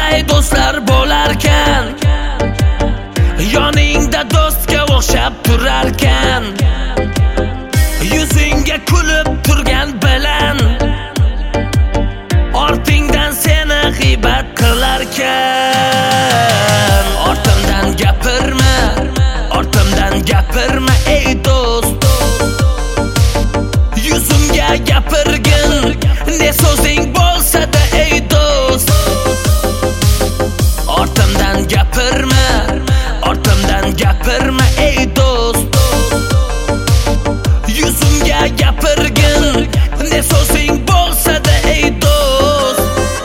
qanday do'stlar bo'larkan, yoningda do'stga o'xshab turarkan, yuzingga kulib turgan bilan ortingdan seni g'iybat qilarkan. Ortimdan gapirma, ortimdan gapirma ey do'st, yuzimga gapirgin ne so'zing bo'lsa-da ey do'st. Ortimdan gapirma, ortimdan gapirma ey do'st, yuzimga gapirgin ne so'zing bo'lsa-da ey do'st.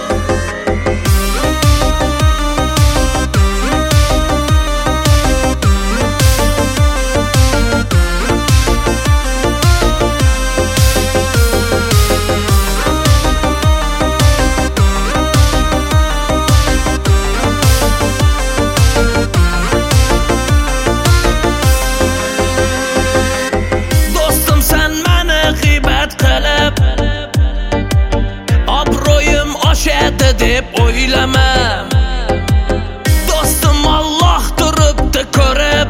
Obro'yim oshadi deb o'ylama, do'stim Alloh turibdi ko'rib,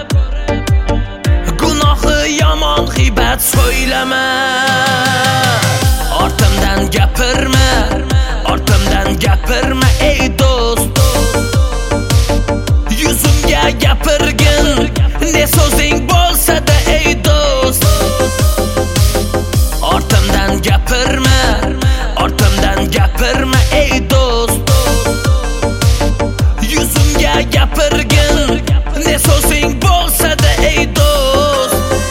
gunohi yomon g'iybat so'ylama. Ortimdan gapirma, ortimdan gapirma ey do'st, yuzimga gapirgin ne so'zing bo'lsa-da ey do'st. Ortimdan gapirma, ortimdan gapirma ey do'st, yuzimga gapirgin ne so'zing bo'lsa-da ey do'st.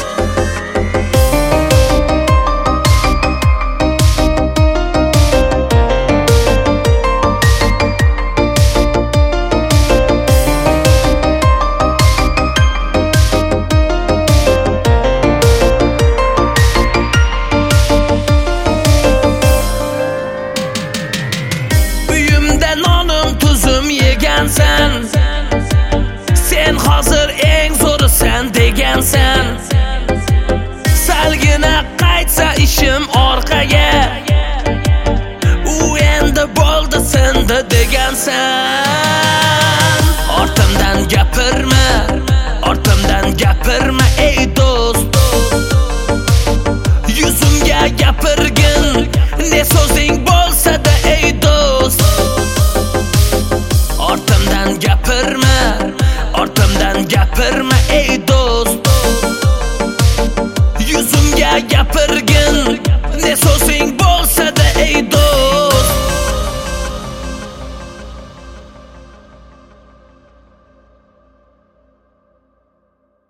Sen hozir eng zo'risan degansan, salgina qaytsa ishim orqaga, u endi bo'ldi sindi degansan. Ortimdan gapirma, ortimdan gapirma ey do'st, yuzimga gapirgin ne so'zing bo'lsa-da ey do'st. Ortimdan gapirma, ortimdan gapirma ey do'st, yuzimga gapirgin ne so'zing